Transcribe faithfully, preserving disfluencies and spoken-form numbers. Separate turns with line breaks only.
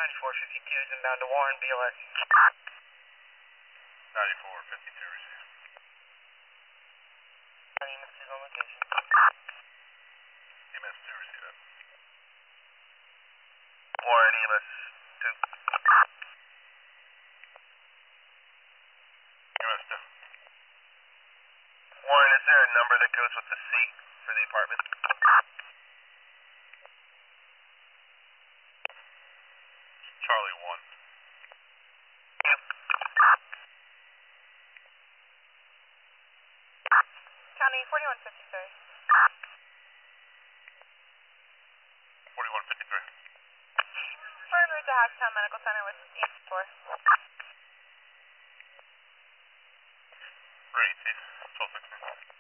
ninety-four fifty-two is inbound to Warren, B L S.
ninety-four fifty-two received.
E M S two is on location.
E M S two received.
Warren, E M S two.
E M S two.
Warren, is there a number that goes with the C for the apartment?
Charlie one.
Yep.
County forty-one fifty-three.
forty-one fifty-three.
We're en route to Hacktown Medical Center with E M S four.
Three, Chief. twelve sixteen.